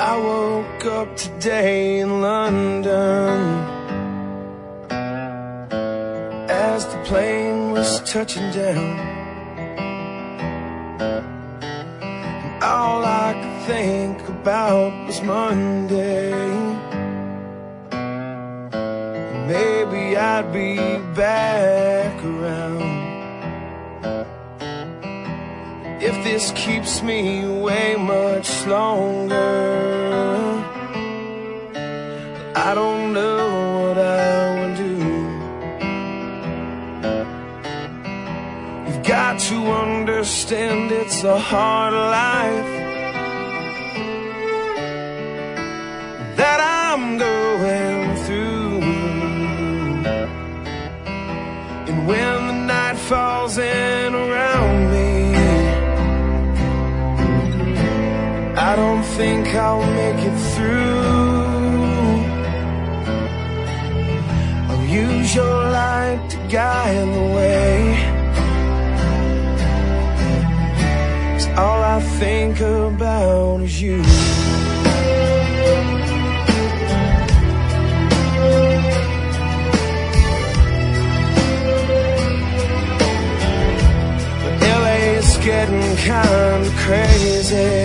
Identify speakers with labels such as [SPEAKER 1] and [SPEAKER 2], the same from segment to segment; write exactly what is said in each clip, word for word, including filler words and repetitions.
[SPEAKER 1] I woke up today in London as the plane was touching down, and all I could think about was Monday. Maybe I'd be back around. If this keeps me way much longer, I don't know what I will do. You've got to understand it's a hard life that I'm going through. And when the night falls in around me, I don't think I'll make it through. I'll use your light to guide the way, 'cause all I think about is you. But L A's getting kinda crazy,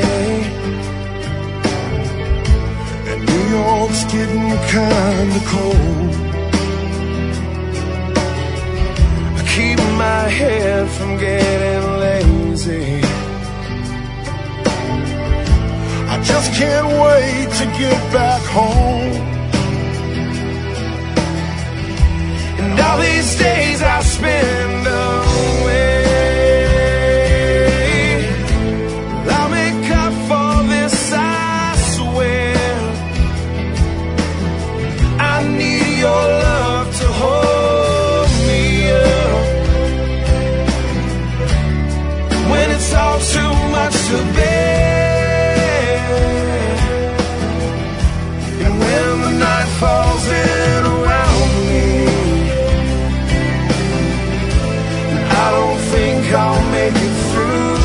[SPEAKER 1] New York's getting kinda cold. I keep my head from getting lazy. I just can't wait to get back home. And all these days I spend away, I'll make up for this, I swear. I need your love to hold me up when it's all too much to bear. And when the night falls in around me, and I don't think I'll make it through,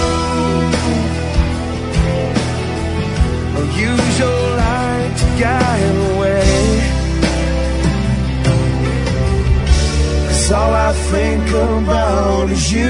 [SPEAKER 1] I'll use your light to guide the way. All I think about is you.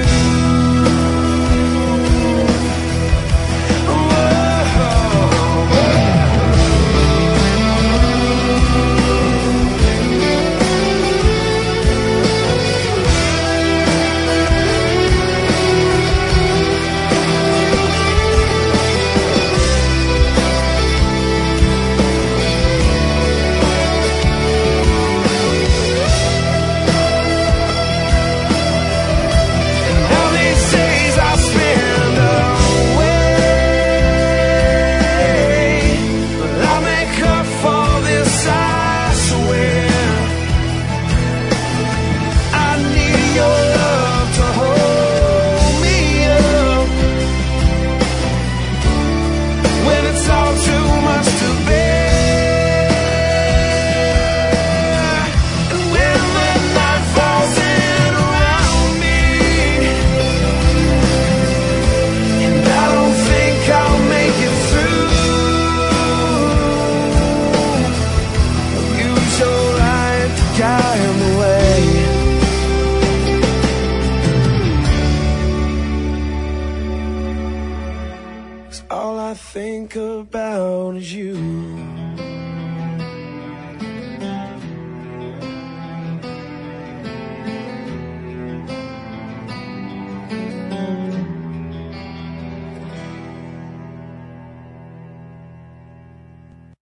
[SPEAKER 1] All I think about is you.